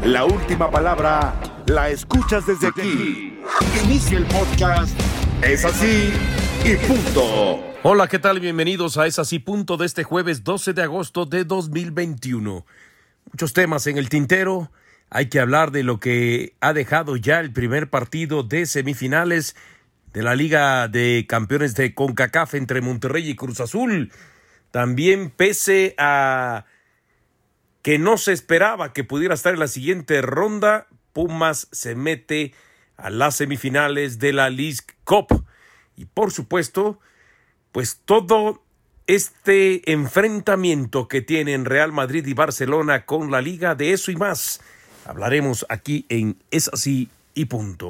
La última palabra la escuchas desde aquí. Inicia el podcast Es Así y Punto. Hola, ¿qué tal? Bienvenidos a Es Así Punto de este jueves 12 de agosto de 2021. Muchos temas en el tintero. Hay que hablar de lo que ha dejado ya el primer partido de semifinales de la Liga de Campeones de CONCACAF entre Monterrey y Cruz Azul. También, pese a que no se esperaba que pudiera estar en la siguiente ronda, Pumas se mete a las semifinales de la Leagues Cup. Y por supuesto, pues todo este enfrentamiento que tienen Real Madrid y Barcelona con la Liga, de eso y más hablaremos aquí en Es Así y Punto.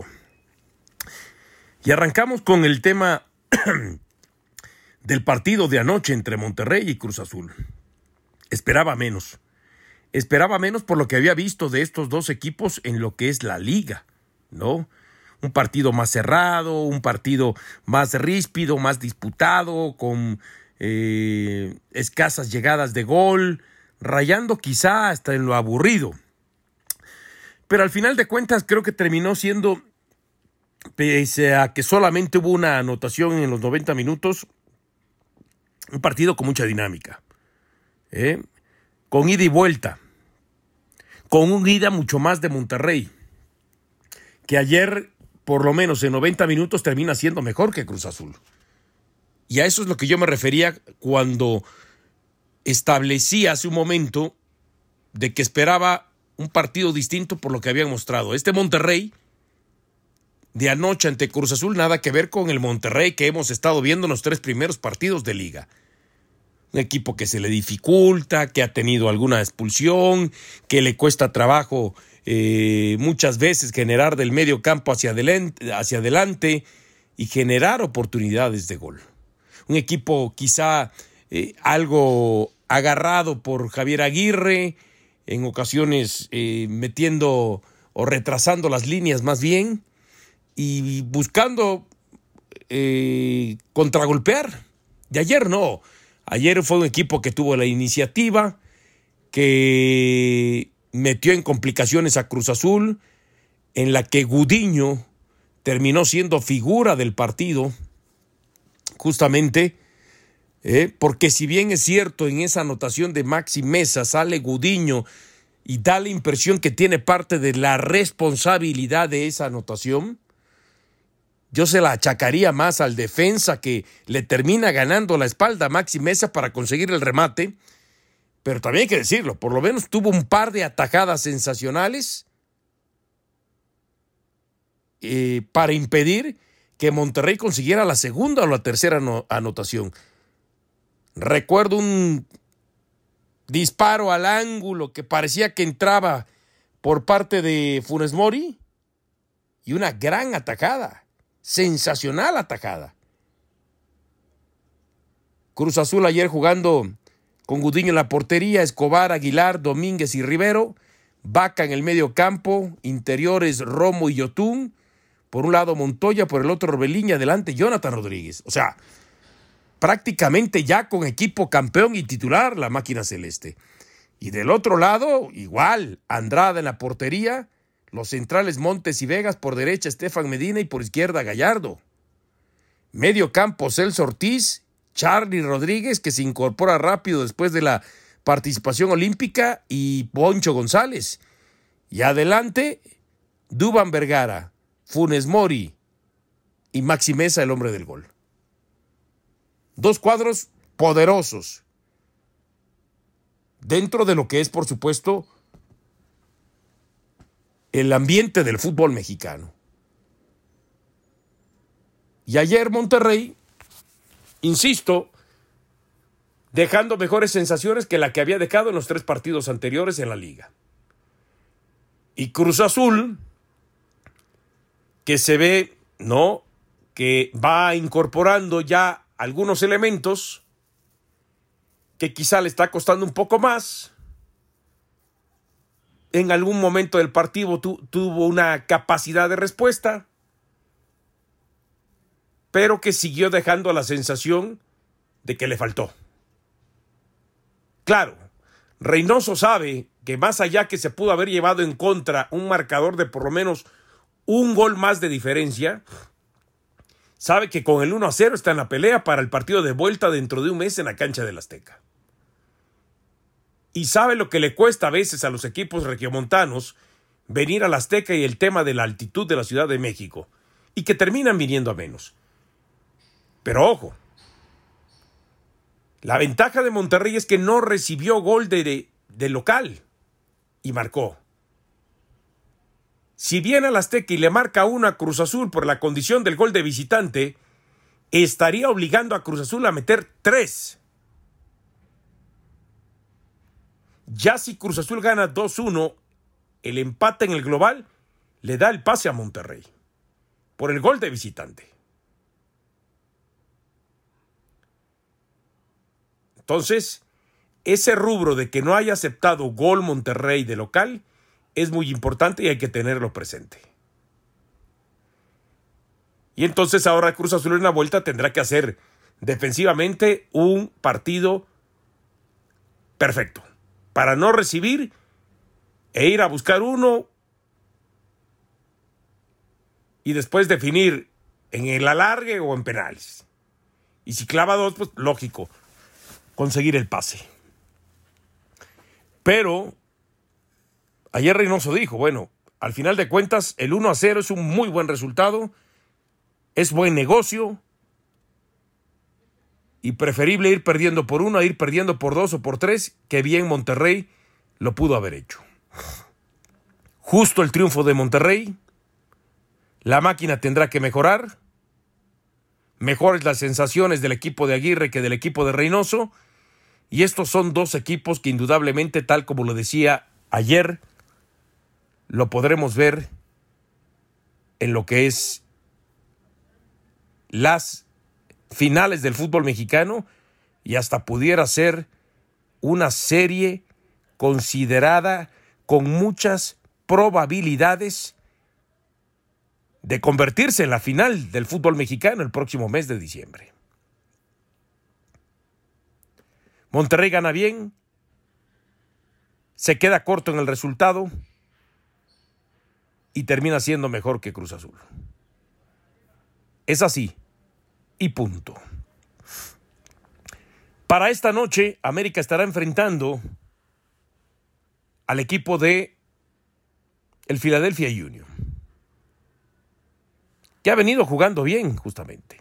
Y arrancamos con el tema del partido de anoche entre Monterrey y Cruz Azul. Esperaba menos por lo que había visto de estos dos equipos en lo que es la liga, ¿no? Un partido más cerrado, un partido más ríspido, más disputado, con escasas llegadas de gol, rayando quizá hasta en lo aburrido. Pero al final de cuentas creo que terminó siendo, pese a que solamente hubo una anotación en los 90 minutos, un partido con mucha dinámica, con ida y vuelta, con un ida mucho más de Monterrey, que ayer, por lo menos en 90 minutos, termina siendo mejor que Cruz Azul. Y a eso es lo que yo me refería cuando establecí hace un momento de que esperaba un partido distinto por lo que habían mostrado. Este Monterrey de anoche ante Cruz Azul, nada que ver con el Monterrey que hemos estado viendo en los 3 primeros partidos de liga. Un equipo que se le dificulta, que ha tenido alguna expulsión, que le cuesta trabajo muchas veces generar del medio campo hacia adelante y generar oportunidades de gol. Un equipo quizá algo agarrado por Javier Aguirre, en ocasiones metiendo o retrasando las líneas más bien y buscando contragolpear. Y ayer no. Ayer fue un equipo que tuvo la iniciativa, que metió en complicaciones a Cruz Azul, en la que Gudiño terminó siendo figura del partido, justamente, porque si bien es cierto en esa anotación de Maxi Meza sale Gudiño y da la impresión que tiene parte de la responsabilidad de esa anotación, yo se la achacaría más al defensa que le termina ganando la espalda a Maxi Meza para conseguir el remate, pero también hay que decirlo, por lo menos tuvo un par de atajadas sensacionales para impedir que Monterrey consiguiera la segunda o la tercera anotación. Recuerdo un disparo al ángulo que parecía que entraba por parte de Funes Mori y una gran atajada. Sensacional atajada. Cruz Azul ayer jugando con Gudiño en la portería, Escobar, Aguilar, Domínguez y Rivero, Vaca en el medio campo, interiores Romo y Yotún, por un lado Montoya, por el otro Orbelín y adelante Jonathan Rodríguez. O sea, prácticamente ya con equipo campeón y titular la máquina celeste. Y del otro lado, igual, Andrada en la portería, los centrales Montes y Vegas, por derecha Estefan Medina y por izquierda Gallardo. Medio campo Celso Ortiz, Charly Rodríguez, que se incorpora rápido después de la participación olímpica, y Poncho González. Y adelante, Duván Vergara, Funes Mori y Maxi Meza, el hombre del gol. 2 cuadros poderosos dentro de lo que es, por supuesto, el ambiente del fútbol mexicano. Y ayer Monterrey, insisto, dejando mejores sensaciones que la que había dejado en los 3 partidos anteriores en la liga. Y Cruz Azul, que se ve, ¿no?, que va incorporando ya algunos elementos que quizá le está costando un poco más. En algún momento del partido tuvo una capacidad de respuesta, pero que siguió dejando la sensación de que le faltó. Claro, Reynoso sabe que más allá que se pudo haber llevado en contra un marcador de por lo menos un gol más de diferencia, sabe que con el 1-0 está en la pelea para el partido de vuelta dentro de un mes en la cancha del Azteca. Y sabe lo que le cuesta a veces a los equipos regiomontanos venir al Azteca y el tema de la altitud de la Ciudad de México, y que terminan viniendo a menos. Pero ojo, la ventaja de Monterrey es que no recibió gol de local y marcó. Si viene al Azteca y le marca uno a Cruz Azul por la condición del gol de visitante, estaría obligando a Cruz Azul a meter 3. Ya si Cruz Azul gana 2-1, el empate en el global le da el pase a Monterrey por el gol de visitante. Entonces, ese rubro de que no haya aceptado gol Monterrey de local es muy importante y hay que tenerlo presente. Y entonces ahora Cruz Azul en la vuelta tendrá que hacer defensivamente un partido perfecto para no recibir e ir a buscar uno y después definir en el alargue o en penales. Y si clava 2, pues lógico, conseguir el pase. Pero ayer Reynoso dijo, bueno, al final de cuentas el 1-0 es un muy buen resultado, es buen negocio y preferible ir perdiendo por 1 a ir perdiendo por 2 o por 3, que bien Monterrey lo pudo haber hecho. Justo el triunfo de Monterrey, la máquina tendrá que mejorar, mejores las sensaciones del equipo de Aguirre que del equipo de Reynoso, y estos son dos equipos que indudablemente, tal como lo decía ayer, lo podremos ver en lo que es las finales del fútbol mexicano y hasta pudiera ser una serie considerada con muchas probabilidades de convertirse en la final del fútbol mexicano el próximo mes de diciembre. Monterrey gana bien, se queda corto en el resultado y termina siendo mejor que Cruz Azul. Es así y punto. Para esta noche, América estará enfrentando al equipo de el Philadelphia Union, que ha venido jugando bien justamente.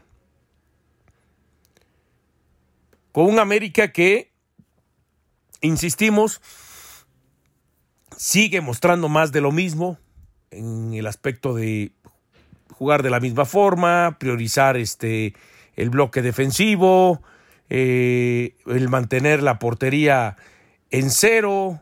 Con un América que, insistimos, sigue mostrando más de lo mismo en el aspecto de jugar de la misma forma, priorizar el bloque defensivo, el mantener la portería en 0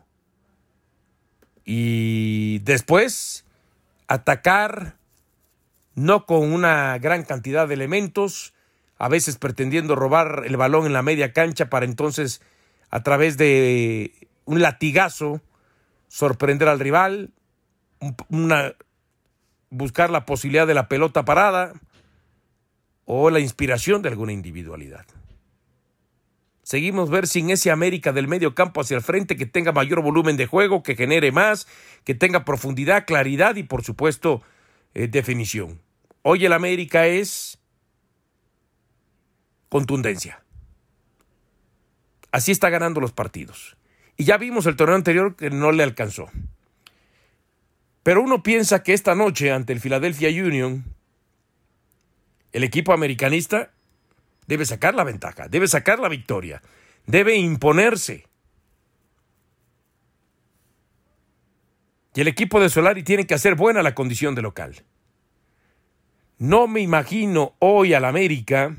y después atacar no con una gran cantidad de elementos, a veces pretendiendo robar el balón en la media cancha para entonces a través de un latigazo sorprender al rival, buscar la posibilidad de la pelota parada o la inspiración de alguna individualidad. Seguimos ver sin ese América del medio campo hacia el frente que tenga mayor volumen de juego, que genere más, que tenga profundidad, claridad y por supuesto definición. Hoy el América es contundencia. Así está ganando los partidos. Y ya vimos el torneo anterior que no le alcanzó. Pero uno piensa que esta noche ante el Philadelphia Union, el equipo americanista debe sacar la ventaja, debe sacar la victoria, debe imponerse. Y el equipo de Solari tiene que hacer buena la condición de local. No me imagino hoy al América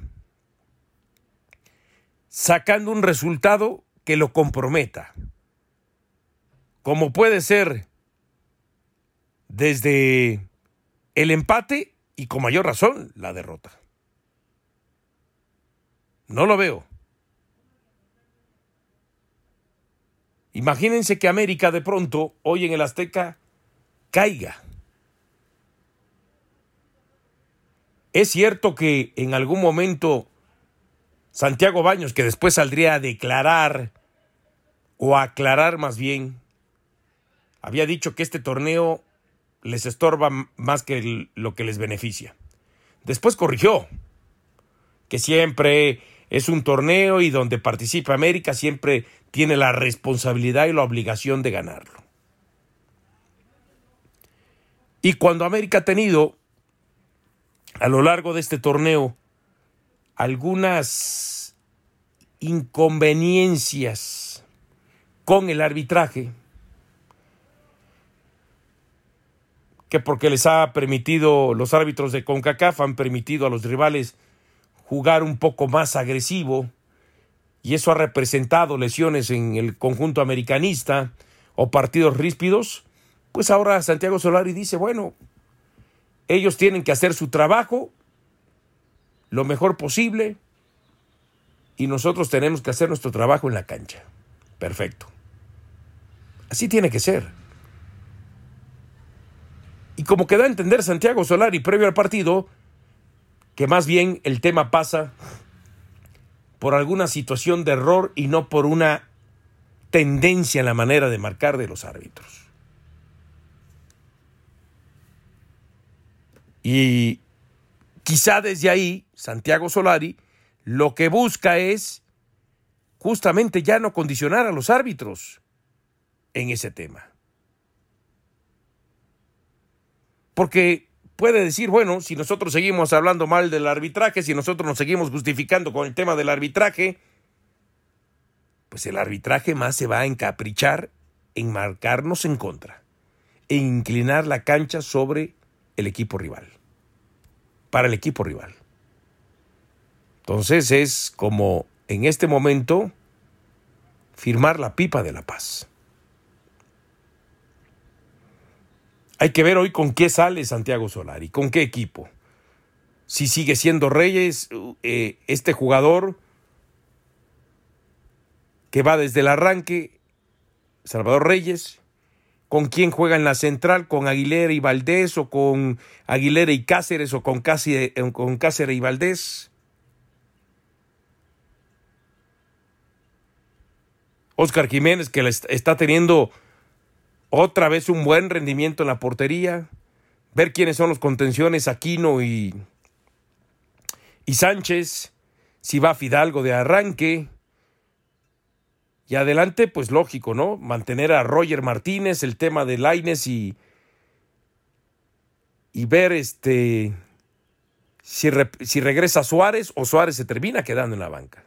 sacando un resultado que lo comprometa, como puede ser desde el empate y con mayor razón la derrota. No lo veo. Imagínense que América de pronto hoy en el Azteca caiga. Es cierto que en algún momento Santiago Baños, que después saldría a declarar o a aclarar más bien había dicho que este torneo les estorba más que lo que les beneficia. Después corrigió que siempre es un torneo y donde participa América siempre tiene la responsabilidad y la obligación de ganarlo. Y cuando América ha tenido a lo largo de este torneo algunas inconveniencias con el arbitraje, que porque les ha permitido, los árbitros de CONCACAF han permitido a los rivales jugar un poco más agresivo, y eso ha representado lesiones en el conjunto americanista o partidos ríspidos, pues ahora Santiago Solari dice, bueno, ellos tienen que hacer su trabajo lo mejor posible y nosotros tenemos que hacer nuestro trabajo en la cancha. Perfecto. Así tiene que ser. Y como que da a entender Santiago Solari previo al partido, que más bien el tema pasa por alguna situación de error y no por una tendencia en la manera de marcar de los árbitros. Y quizá desde ahí, Santiago Solari lo que busca es justamente ya no condicionar a los árbitros en ese tema. Porque puede decir, bueno, si nosotros seguimos hablando mal del arbitraje, si nosotros nos seguimos justificando con el tema del arbitraje, pues el arbitraje más se va a encaprichar en marcarnos en contra e inclinar la cancha sobre el equipo rival, para el equipo rival. Entonces es como en este momento firmar la pipa de la paz. Hay que ver hoy con qué sale Santiago Solari, con qué equipo. Si sigue siendo Reyes, este jugador que va desde el arranque, Salvador Reyes, con quién juega en la central, con Aguilera y Valdés, o con Aguilera y Cáceres, o con Cáceres y Valdés. Óscar Jiménez, que está teniendo otra vez un buen rendimiento en la portería. Ver quiénes son los contenciones, Aquino y Sánchez. Si va Fidalgo de arranque. Y adelante, pues lógico, ¿no? Mantener a Roger Martínez, el tema de Lainez y ver si regresa Suárez o Suárez se termina quedando en la banca.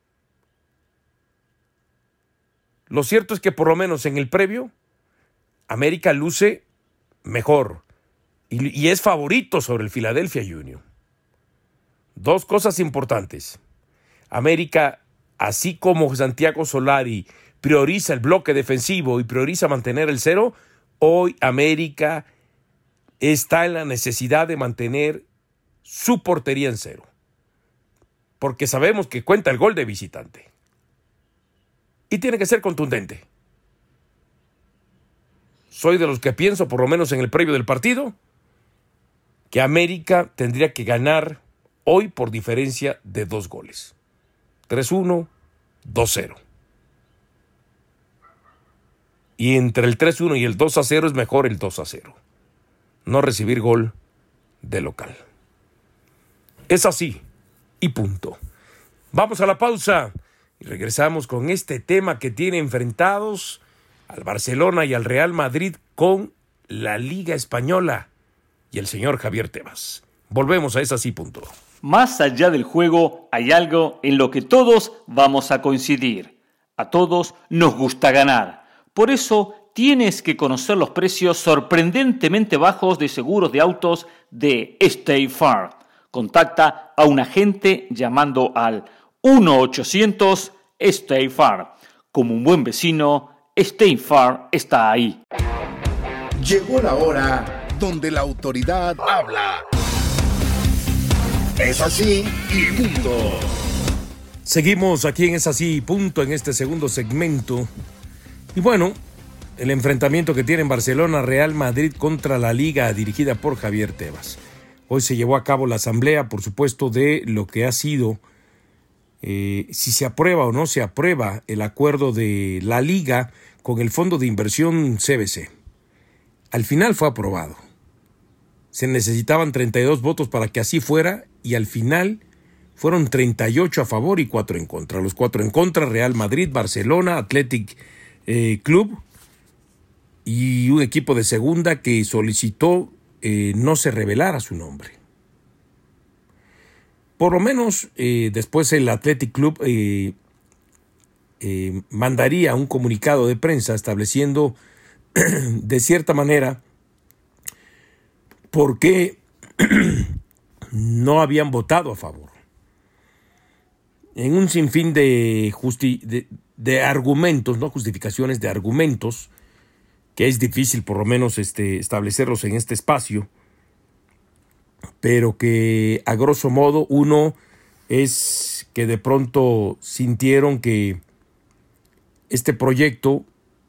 Lo cierto es que por lo menos en el previo, América luce mejor y es favorito sobre el Philadelphia Union. Dos cosas importantes. América, así como Santiago Solari prioriza el bloque defensivo y prioriza mantener el cero, hoy América está en la necesidad de mantener su portería en cero. Porque sabemos que cuenta el gol de visitante. Y tiene que ser contundente. Soy de los que pienso, por lo menos en el previo del partido, que América tendría que ganar hoy por diferencia de 2 goles. 3-1, 2-0. Y entre el 3-1 y el 2-0 es mejor el 2-0. No recibir gol de local. Es así y punto. Vamos a la pausa y regresamos con este tema que tiene enfrentados al Barcelona y al Real Madrid con la Liga Española y el señor Javier Tebas. Volvemos a Es así, punto. Más allá del juego, hay algo en lo que todos vamos a coincidir. A todos nos gusta ganar. Por eso tienes que conocer los precios sorprendentemente bajos de seguros de autos de State Farm. Contacta a un agente llamando al 1-800 State Farm. Como un buen vecino, State Farm está ahí. Llegó la hora donde la autoridad habla. Es así y punto. Seguimos aquí en Es así y punto en este segundo segmento. Y bueno, el enfrentamiento que tiene en Barcelona Real Madrid contra la Liga dirigida por Javier Tebas. Hoy se llevó a cabo la asamblea, por supuesto, de lo que ha sido si se aprueba o no se aprueba el acuerdo de la Liga con el Fondo de Inversión CVC. al final fue aprobado. Se necesitaban 32 votos para que así fuera y al final fueron 38 a favor y 4 en contra. Los 4 en contra, Real Madrid, Barcelona, Athletic Club y un equipo de segunda que solicitó no se revelara su nombre. Por lo menos después el Athletic Club mandaría un comunicado de prensa estableciendo de cierta manera por qué no habían votado a favor. En un sinfín de argumentos, no justificaciones, de argumentos, que es difícil por lo menos establecerlos en este espacio, pero que a grosso modo uno es que de pronto sintieron que este proyecto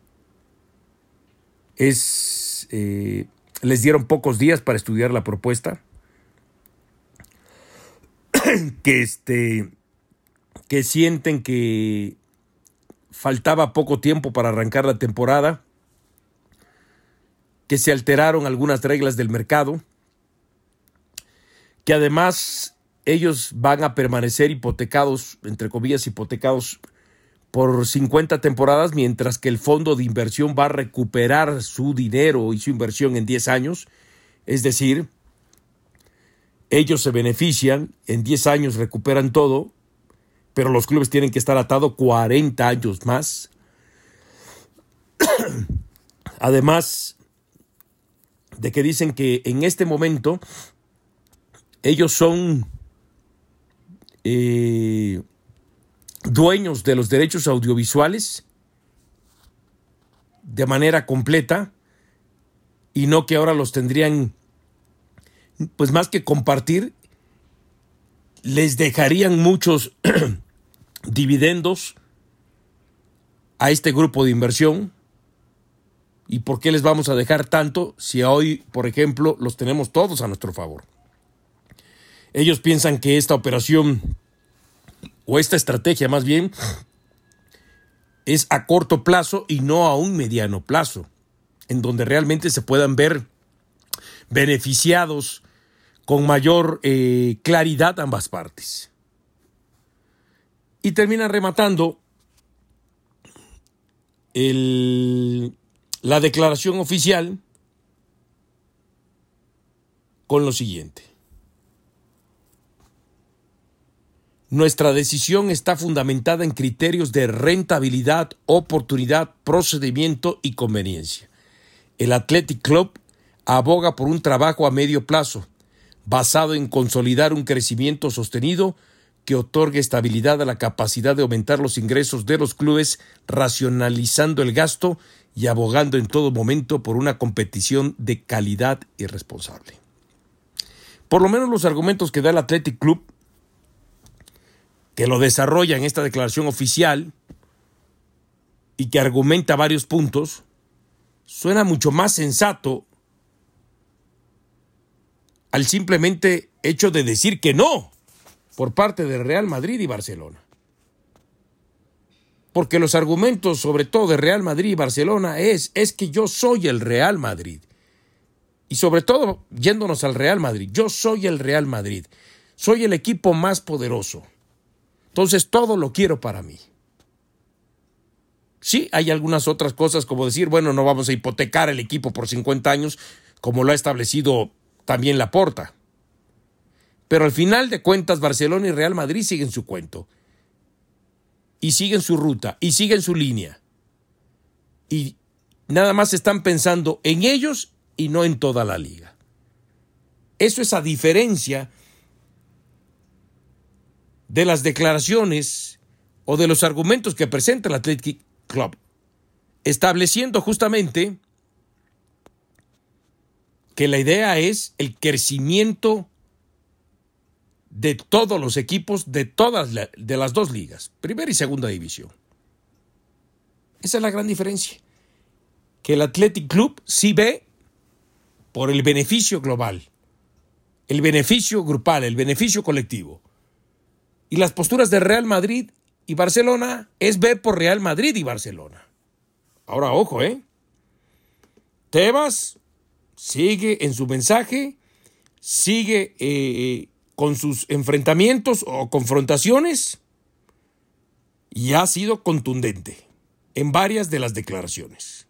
les dieron pocos días para estudiar la propuesta, que sienten que faltaba poco tiempo para arrancar la temporada, que se alteraron algunas reglas del mercado, que además ellos van a permanecer hipotecados, entre comillas hipotecados, por 50 temporadas, mientras que el fondo de inversión va a recuperar su dinero y su inversión en 10 años. Es decir, ellos se benefician, en 10 años recuperan todo, pero los clubes tienen que estar atados 40 años más. Además de que dicen que en este momento ellos son dueños de los derechos audiovisuales de manera completa y no que ahora los tendrían, pues más que compartir, les dejarían muchos dividendos a este grupo de inversión. ¿Y por qué les vamos a dejar tanto si hoy, por ejemplo, los tenemos todos a nuestro favor? Ellos piensan que esta operación, o esta estrategia más bien, es a corto plazo y no a un mediano plazo, en donde realmente se puedan ver beneficiados con mayor claridad ambas partes. Y terminan rematando la declaración oficial con lo siguiente: nuestra decisión está fundamentada en criterios de rentabilidad, oportunidad, procedimiento y conveniencia. El Athletic Club aboga por un trabajo a medio plazo, basado en consolidar un crecimiento sostenido que otorgue estabilidad a la capacidad de aumentar los ingresos de los clubes, racionalizando el gasto y abogando en todo momento por una competición de calidad y responsable. Por lo menos los argumentos que da el Athletic Club, que lo desarrolla en esta declaración oficial y que argumenta varios puntos, suena mucho más sensato al simplemente hecho de decir que no por parte de Real Madrid y Barcelona. Porque los argumentos, sobre todo de Real Madrid y Barcelona, es que yo soy el Real Madrid. Y sobre todo, yéndonos al Real Madrid, yo soy el Real Madrid. Soy el equipo más poderoso. Entonces todo lo quiero para mí. Sí, hay algunas otras cosas como decir, bueno, no vamos a hipotecar el equipo por 50 años, como lo ha establecido también Laporta. Pero al final de cuentas, Barcelona y Real Madrid siguen su cuento. Y siguen su ruta, y siguen su línea. Y nada más están pensando en ellos y no en toda la liga. Eso es a diferencia de las declaraciones o de los argumentos que presenta el Athletic Club, estableciendo justamente que la idea es el crecimiento de todos los equipos de las dos ligas, primera y segunda división. Esa es la gran diferencia, que el Athletic Club sí ve por el beneficio global, el beneficio grupal, el beneficio colectivo. Y las posturas de Real Madrid y Barcelona es ver por Real Madrid y Barcelona. Ahora, ojo, Tebas sigue en su mensaje, sigue con sus enfrentamientos o confrontaciones y ha sido contundente en varias de las declaraciones.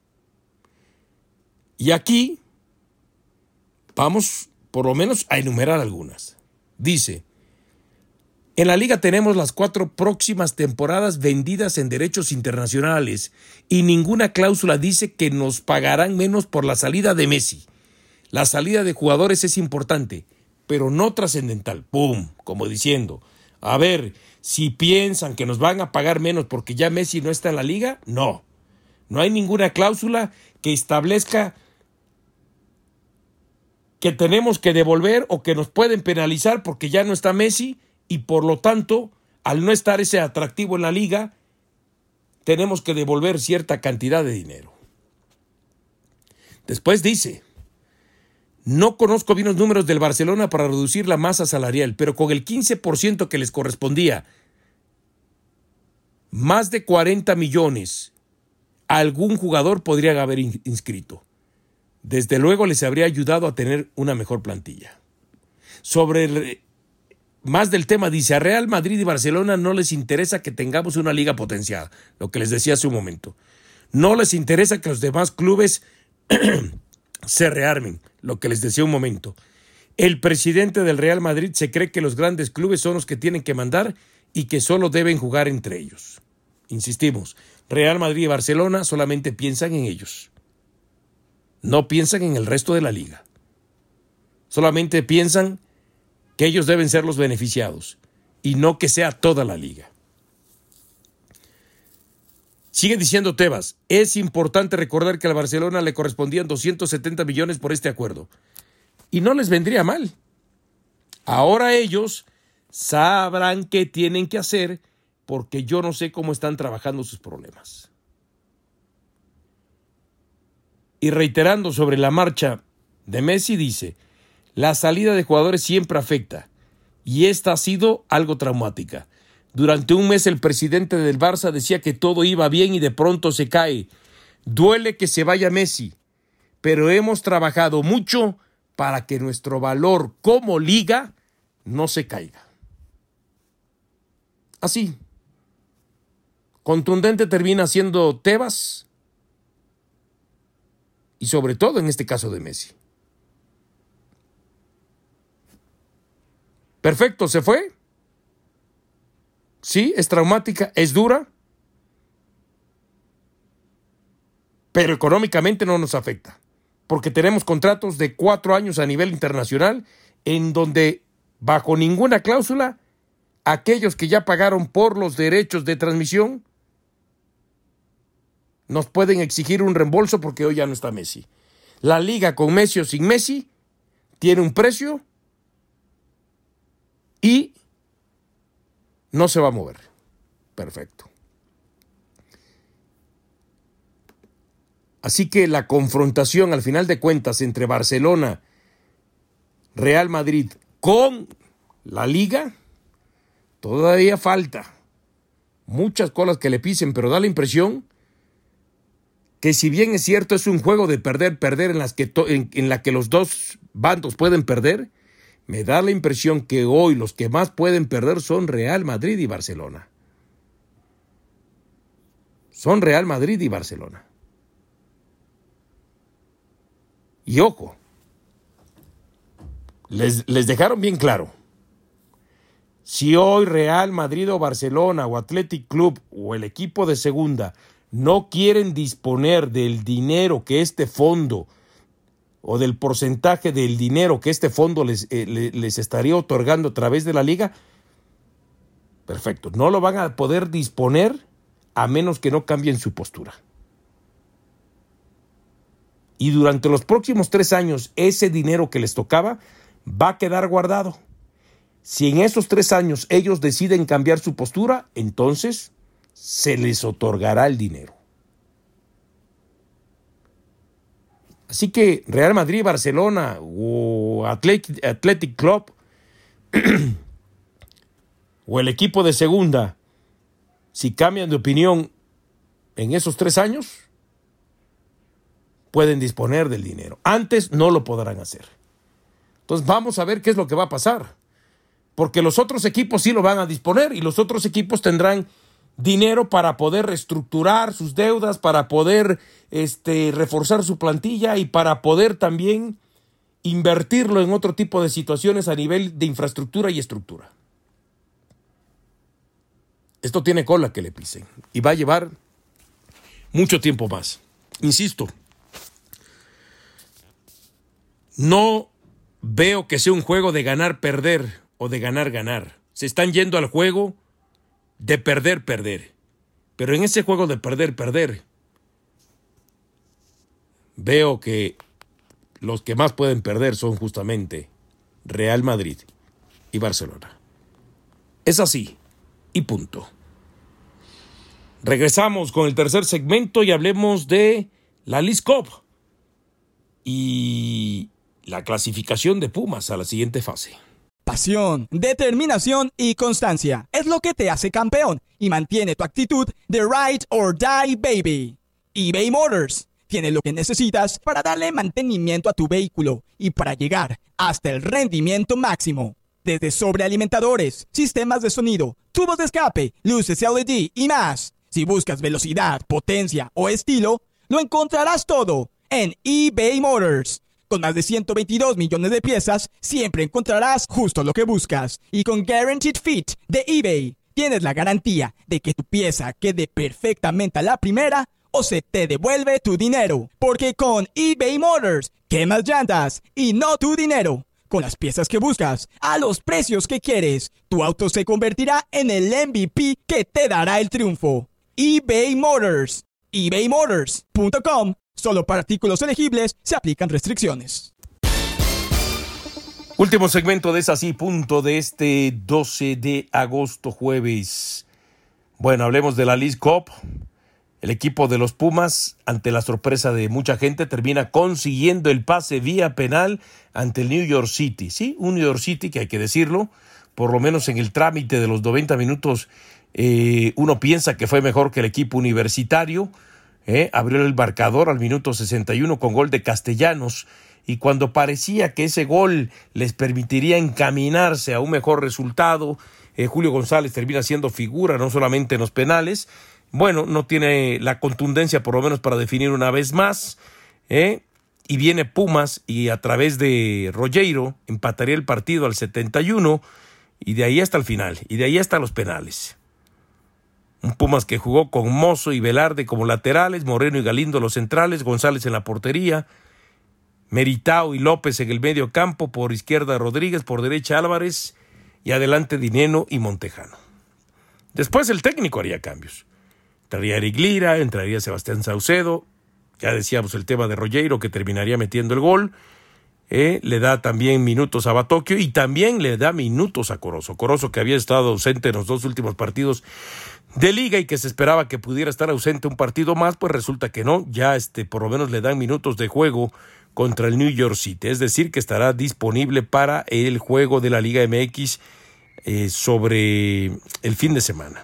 Y aquí vamos por lo menos a enumerar algunas. Dice: en la liga tenemos las 4 próximas temporadas vendidas en derechos internacionales y ninguna cláusula dice que nos pagarán menos por la salida de Messi. La salida de jugadores es importante, pero no trascendental. ¡Pum! Como diciendo, a ver, si piensan que nos van a pagar menos porque ya Messi no está en la liga, no. No hay ninguna cláusula que establezca que tenemos que devolver o que nos pueden penalizar porque ya no está Messi y por lo tanto, al no estar ese atractivo en la liga, tenemos que devolver cierta cantidad de dinero. Después dice: no conozco bien los números del Barcelona para reducir la masa salarial, pero con el 15% que les correspondía, más de 40 millones, algún jugador podría haber inscrito. Desde luego les habría ayudado a tener una mejor plantilla. Más del tema, dice: a Real Madrid y Barcelona no les interesa que tengamos una liga potenciada, lo que les decía hace un momento. No les interesa que los demás clubes se rearmen, lo que les decía un momento. El presidente del Real Madrid se cree que los grandes clubes son los que tienen que mandar y que solo deben jugar entre ellos. Insistimos, Real Madrid y Barcelona solamente piensan en ellos. No piensan en el resto de la liga. Solamente piensan que ellos deben ser los beneficiados y no que sea toda la liga. Sigue diciendo Tebas: es importante recordar que al Barcelona le correspondían 270 millones por este acuerdo. Y no les vendría mal. Ahora ellos sabrán qué tienen que hacer porque yo no sé cómo están trabajando sus problemas. Y reiterando sobre la marcha de Messi, dice: la salida de jugadores siempre afecta y esta ha sido algo traumática. Durante un mes el presidente del Barça decía que todo iba bien y de pronto se cae. Duele que se vaya Messi, pero hemos trabajado mucho para que nuestro valor como liga no se caiga. Así, contundente termina siendo Tebas y sobre todo en este caso de Messi. Perfecto, ¿se fue? Sí, es traumática, es dura, pero económicamente no nos afecta, porque tenemos contratos de 4 años a nivel internacional en donde bajo ninguna cláusula aquellos que ya pagaron por los derechos de transmisión nos pueden exigir un reembolso porque hoy ya no está Messi. La liga con Messi o sin Messi tiene un precio y no se va a mover. Perfecto. Así que la confrontación al final de cuentas entre Barcelona, Real Madrid con la liga, todavía falta muchas colas que le pisen, pero da la impresión que si bien es cierto es un juego de perder en la que los dos bandos pueden perder, me da la impresión que hoy los que más pueden perder son Real Madrid y Barcelona. Son Real Madrid y Barcelona. Y ojo, les dejaron bien claro. Si hoy Real Madrid o Barcelona o Athletic Club o el equipo de segunda no quieren disponer del dinero que este fondo o del porcentaje del dinero que este fondo les estaría otorgando a través de la liga, perfecto, no lo van a poder disponer a menos que no cambien su postura. Y durante los próximos 3 años ese dinero que les tocaba va a quedar guardado. Si en esos 3 años ellos deciden cambiar su postura, entonces se les otorgará el dinero. Así que Real Madrid, Barcelona o Athletic Club o el equipo de segunda, si cambian de opinión en esos 3 años, pueden disponer del dinero. Antes no lo podrán hacer. Entonces vamos a ver qué es lo que va a pasar. Porque los otros equipos sí lo van a disponer y los otros equipos tendrán dinero para poder reestructurar sus deudas, para poder reforzar su plantilla y para poder también invertirlo en otro tipo de situaciones a nivel de infraestructura y estructura. Esto tiene cola que le pisen y va a llevar mucho tiempo más. Insisto, no veo que sea un juego de ganar-perder o de ganar-ganar. Se están yendo al juego de perder-perder. Pero en ese juego de perder-perder, veo que los que más pueden perder son justamente Real Madrid y Barcelona. Es así, y punto. Regresamos con el tercer segmento y hablemos de la Leagues Cup y la clasificación de Pumas a la siguiente fase. Pasión, determinación y constancia es lo que te hace campeón y mantiene tu actitud de ride or die, baby. eBay Motors tiene lo que necesitas para darle mantenimiento a tu vehículo y para llegar hasta el rendimiento máximo. Desde sobrealimentadores, sistemas de sonido, tubos de escape, luces LED y más. Si buscas velocidad, potencia o estilo, lo encontrarás todo en eBay Motors. Con más de 122 millones de piezas, siempre encontrarás justo lo que buscas. Y con Guaranteed Fit de eBay, tienes la garantía de que tu pieza quede perfectamente a la primera o se te devuelve tu dinero. Porque con eBay Motors, quemas llantas y no tu dinero. Con las piezas que buscas, a los precios que quieres, tu auto se convertirá en el MVP que te dará el triunfo. eBay Motors. ebaymotors.com. Solo para artículos elegibles se aplican restricciones. Último segmento de Es Así, punto de este 12 de agosto, jueves. Bueno, hablemos de la Leagues Cup. El equipo de los Pumas, ante la sorpresa de mucha gente, termina consiguiendo el pase vía penal ante el New York City. Sí, un New York City que hay que decirlo, por lo menos en el trámite de los 90 minutos, uno piensa que fue mejor que el equipo universitario. Abrió el marcador al minuto 61 con gol de Castellanos, y cuando parecía que ese gol les permitiría encaminarse a un mejor resultado, Julio González termina siendo figura no solamente en los penales. Bueno, no tiene la contundencia por lo menos para definir una vez más, y viene Pumas y a través de Rogério empataría el partido al 71 y de ahí hasta el final, y de ahí hasta los penales. Un Pumas que jugó con Mozo y Velarde como laterales, Moreno y Galindo los centrales, González en la portería, Meritao y López en el medio campo, por izquierda Rodríguez, por derecha Álvarez y adelante Dineno y Montejano. Después el técnico haría cambios. Entraría Eric Lira, entraría Sebastián Saucedo, ya decíamos el tema de Rogério que terminaría metiendo el gol, le da también minutos a Batocchio y también le da minutos a Corozo. Corozo que había estado ausente en los dos últimos partidos de liga y que se esperaba que pudiera estar ausente un partido más, pues resulta que no, ya por lo menos le dan minutos de juego contra el New York City, es decir que estará disponible para el juego de la Liga MX sobre el fin de semana.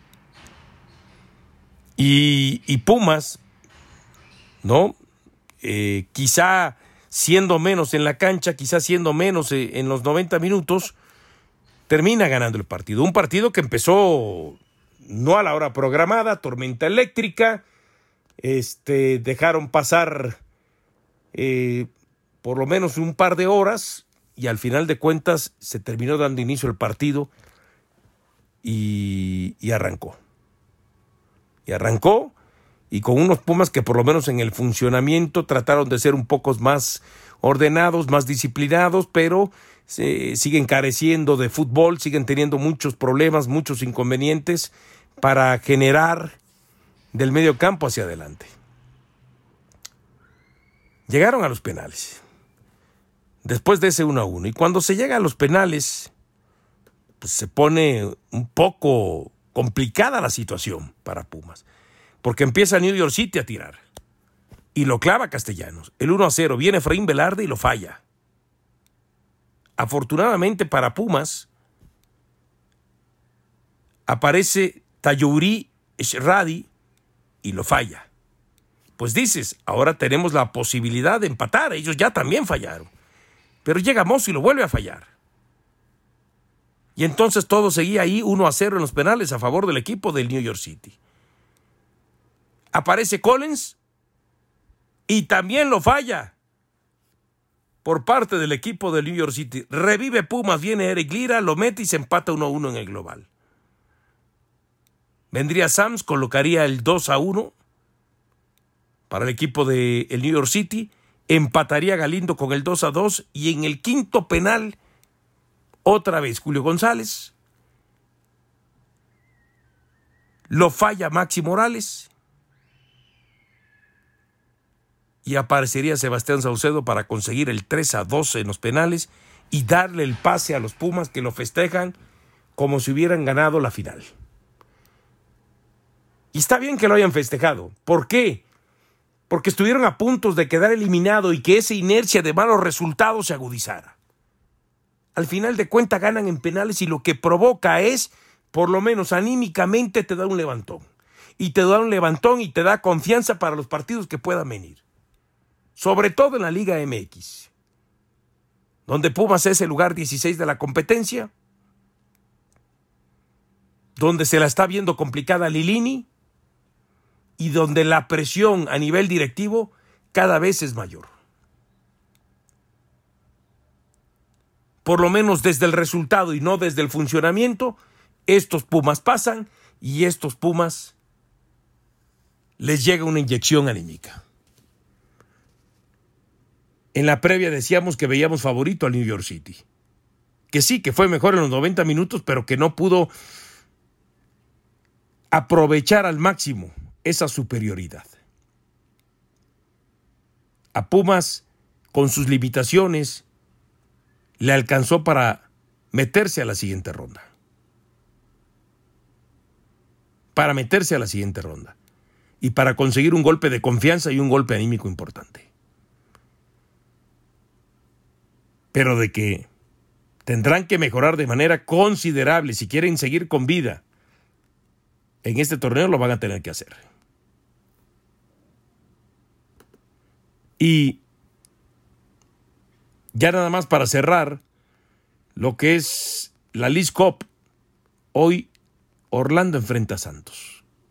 Y Pumas, ¿no? Quizá siendo menos en la cancha, quizá siendo menos en los 90 minutos, termina ganando el partido. Un partido que empezó no a la hora programada, tormenta eléctrica, dejaron pasar por lo menos un par de horas y al final de cuentas se terminó dando inicio el partido y arrancó. Y arrancó y con unos Pumas que por lo menos en el funcionamiento trataron de ser un poco más ordenados, más disciplinados, pero siguen careciendo de fútbol, siguen teniendo muchos problemas, muchos inconvenientes para generar del medio campo hacia adelante. Llegaron a los penales, después de ese 1-1, y cuando se llega a los penales, pues se pone un poco complicada la situación para Pumas, porque empieza New York City a tirar, y lo clava Castellanos. El 1-0, viene Efraín Velarde y lo falla. Afortunadamente para Pumas, aparece Tayouri Shradi y lo falla. pues dices, ahora tenemos la posibilidad de empatar. Ellos ya también fallaron. Pero llega Mozo y lo vuelve a fallar. Y entonces todo seguía ahí 1-0 en los penales a favor del equipo del New York City. Aparece Collins y también lo falla por parte del equipo del New York City. Revive Pumas, viene Eric Lira, lo mete y se empata 1-1 en el global. Vendría Sams, colocaría el 2-1 para el equipo del New York City. Empataría Galindo con el 2-2 y en el quinto penal, otra vez Julio González. Lo falla Maxi Morales. Y aparecería Sebastián Saucedo para conseguir el 3-2 en los penales y darle el pase a los Pumas, que lo festejan como si hubieran ganado la final. Y está bien que lo hayan festejado. ¿Por qué? Porque estuvieron a punto de quedar eliminado y que esa inercia de malos resultados se agudizara. Al final de cuentas ganan en penales y lo que provoca es, por lo menos anímicamente, te da un levantón. Y te da un levantón y te da confianza para los partidos que puedan venir. Sobre todo en la Liga MX, donde Pumas es el lugar 16 de la competencia, donde se la está viendo complicada Lilini y donde la presión a nivel directivo cada vez es mayor. Por lo menos desde el resultado y no desde el funcionamiento, estos Pumas pasan y estos Pumas les llega una inyección anímica. En la previa decíamos que veíamos favorito al New York City. Que sí, que fue mejor en los 90 minutos, pero que no pudo aprovechar al máximo esa superioridad. A Pumas, con sus limitaciones, le alcanzó para meterse a la siguiente ronda. Para meterse a la siguiente ronda. Y para conseguir un golpe de confianza y un golpe anímico importante. Pero de que tendrán que mejorar de manera considerable si quieren seguir con vida en este torneo, lo van a tener que hacer. Y ya nada más para cerrar lo que es la Leagues Cup, hoy Orlando enfrenta a Santos.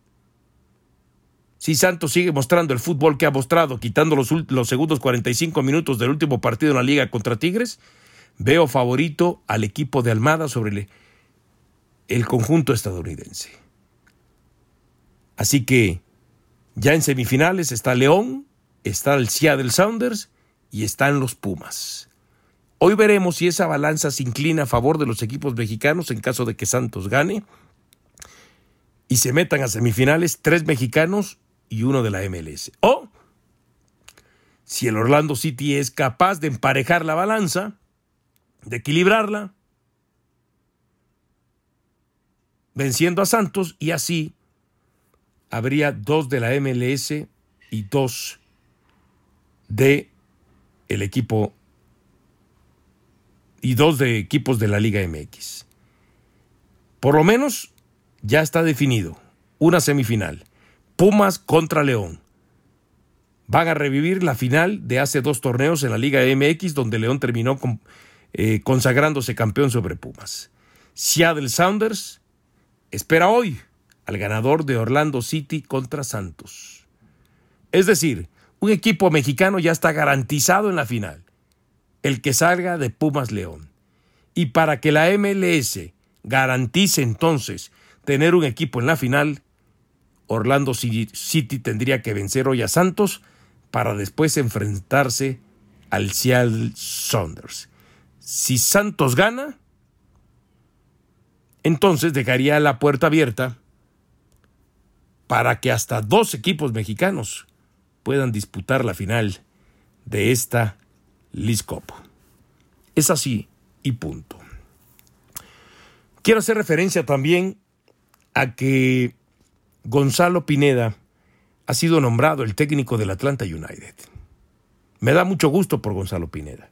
Si Santos sigue mostrando el fútbol que ha mostrado, quitando los segundos 45 minutos del último partido en la liga contra Tigres, veo favorito al equipo de Almada sobre el conjunto estadounidense. Así que ya en semifinales está León, está el Seattle Sounders y están los Pumas. Hoy veremos si esa balanza se inclina a favor de los equipos mexicanos en caso de que Santos gane y se metan a semifinales 3 mexicanos y 1 de la MLS. O si el Orlando City es capaz de emparejar la balanza, de equilibrarla, venciendo a Santos, y así habría 2 de la MLS y 2 de el equipo y 2 de equipos de la Liga MX. Por lo menos ya está definido una semifinal. Pumas contra León. Van a revivir la final de hace 2 torneos en la Liga MX, donde León terminó consagrándose campeón sobre Pumas. Seattle Sounders espera hoy al ganador de Orlando City contra Santos. Es decir, un equipo mexicano ya está garantizado en la final, el que salga de Pumas León. Y para que la MLS garantice entonces tener un equipo en la final, Orlando City tendría que vencer hoy a Santos para después enfrentarse al Seattle Sounders. Si Santos gana, entonces dejaría la puerta abierta para que hasta 2 equipos mexicanos puedan disputar la final de esta Leagues Cup. Es así y punto. Quiero hacer referencia también a que Gonzalo Pineda ha sido nombrado el técnico del Atlanta United. Me da mucho gusto por Gonzalo Pineda.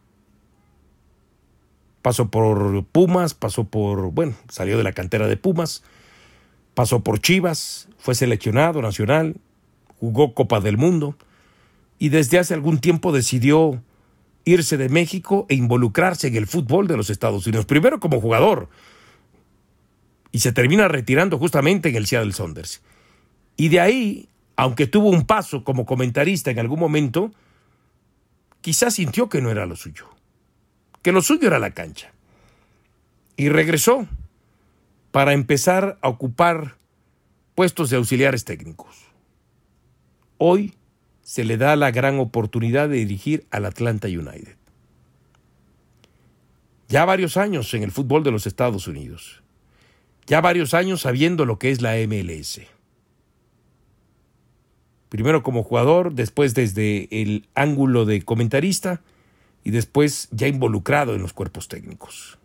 Pasó por Pumas, salió de la cantera de Pumas, pasó por Chivas, fue seleccionado nacional, jugó Copa del Mundo y desde hace algún tiempo decidió irse de México e involucrarse en el fútbol de los Estados Unidos, primero como jugador, y se termina retirando justamente en el Seattle Sounders. Y de ahí, aunque tuvo un paso como comentarista en algún momento, quizás sintió que no era lo suyo, que lo suyo era la cancha. Y regresó para empezar a ocupar puestos de auxiliares técnicos. Hoy se le da la gran oportunidad de dirigir al Atlanta United. Ya varios años en el fútbol de los Estados Unidos. Ya varios años sabiendo lo que es la MLS. Primero como jugador, después desde el ángulo de comentarista y después ya involucrado en los cuerpos técnicos.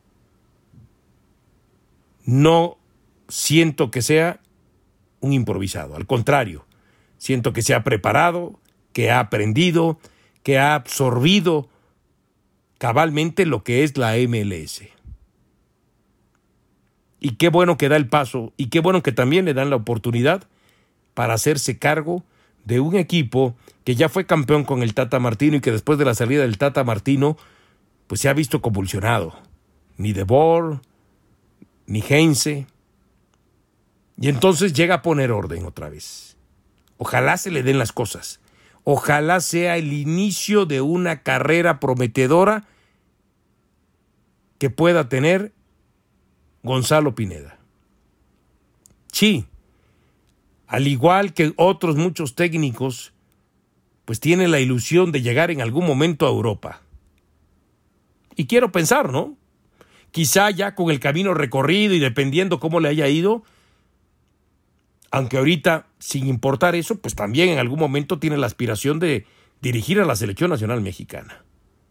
No siento que sea un improvisado, al contrario, siento que se ha preparado, que ha aprendido, que ha absorbido cabalmente lo que es la MLS. Y qué bueno que da el paso, y qué bueno que también le dan la oportunidad para hacerse cargo de un equipo que ya fue campeón con el Tata Martino y que después de la salida del Tata Martino, pues se ha visto convulsionado. Ni De Boer, ni Heinze. Y entonces llega a poner orden otra vez. Ojalá se le den las cosas. Ojalá sea el inicio de una carrera prometedora que pueda tener Gonzalo Pineda. Sí, al igual que otros muchos técnicos, pues tiene la ilusión de llegar en algún momento a Europa. Y quiero pensar, ¿no? Quizá ya con el camino recorrido y dependiendo cómo le haya ido, aunque ahorita, sin importar eso, pues también en algún momento tiene la aspiración de dirigir a la Selección Nacional Mexicana.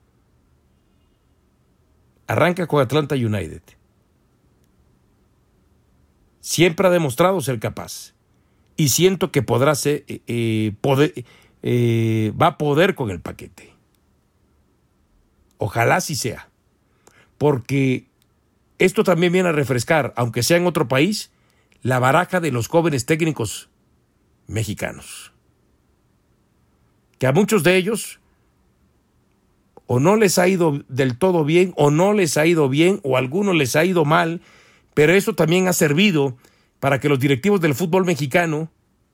Arranca con Atlanta United. Siempre ha demostrado ser capaz. Y siento que podrá ser, va a poder con el paquete. Ojalá sí sea. Porque esto también viene a refrescar, aunque sea en otro país, la baraja de los jóvenes técnicos mexicanos. Que a muchos de ellos o no les ha ido del todo bien, o no les ha ido bien, o a algunos les ha ido mal, pero eso también ha servido para que los directivos del fútbol mexicano,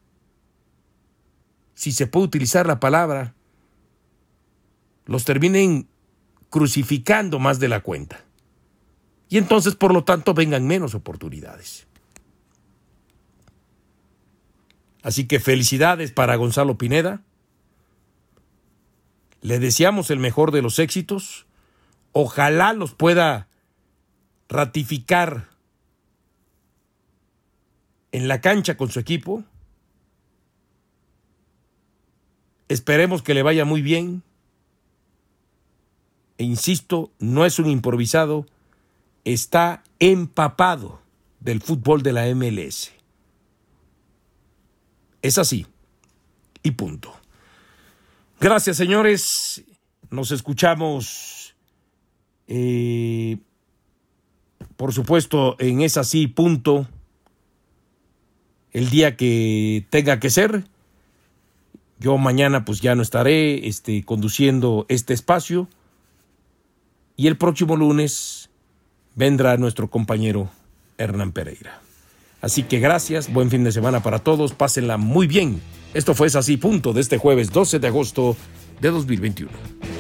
si se puede utilizar la palabra, los terminen crucificando más de la cuenta. Y entonces, por lo tanto, vengan menos oportunidades. Así que felicidades para Gonzalo Pineda. Le deseamos el mejor de los éxitos. Ojalá los pueda ratificar en la cancha con su equipo. Esperemos que le vaya muy bien. E insisto, no es un improvisado, está empapado del fútbol de la MLS. Es así. Y punto. Gracias, señores. Nos escuchamos, por supuesto, en Es Así, punto, el día que tenga que ser. Yo mañana pues ya no estaré conduciendo este espacio. Y el próximo lunes vendrá nuestro compañero Hernán Pereira. Así que gracias, buen fin de semana para todos, pásenla muy bien. Esto fue Es Así, punto, de este jueves 12 de agosto de 2021.